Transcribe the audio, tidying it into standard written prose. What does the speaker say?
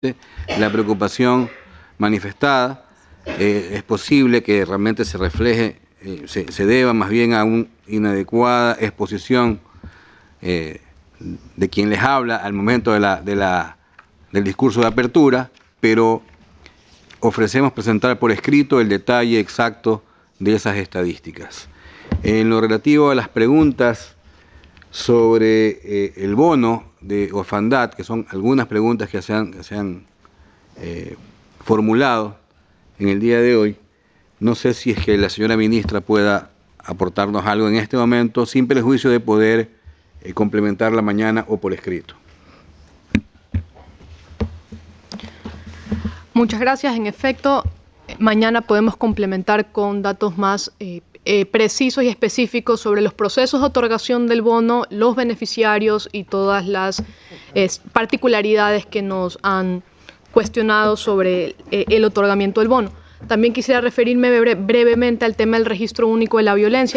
la preocupación manifestada. Es posible que realmente se refleje, se deba más bien a una inadecuada exposición de quien les habla al momento del discurso de apertura, pero ofrecemos presentar por escrito el detalle exacto de esas estadísticas. En lo relativo a las preguntas sobre el bono de orfandad, que son algunas preguntas que se han formulado en el día de hoy, no sé si es que la señora ministra pueda aportarnos algo en este momento, sin perjuicio de poder complementarla mañana o por escrito. Muchas gracias. En efecto, mañana podemos complementar con datos más precisos y específicos sobre los procesos de otorgación del bono, los beneficiarios y todas las particularidades que nos han cuestionado sobre el otorgamiento del bono. También quisiera referirme brevemente al tema del registro único de la violencia.